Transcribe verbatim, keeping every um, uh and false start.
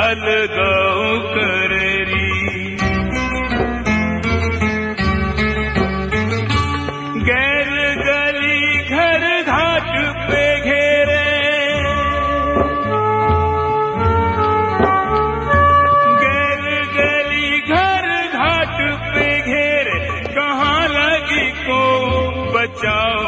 Algao Kareri. गैर गली घर घाट पे घेरे, गैर गली घर घाट पे घेरे, कहाँ लगी को बचाओ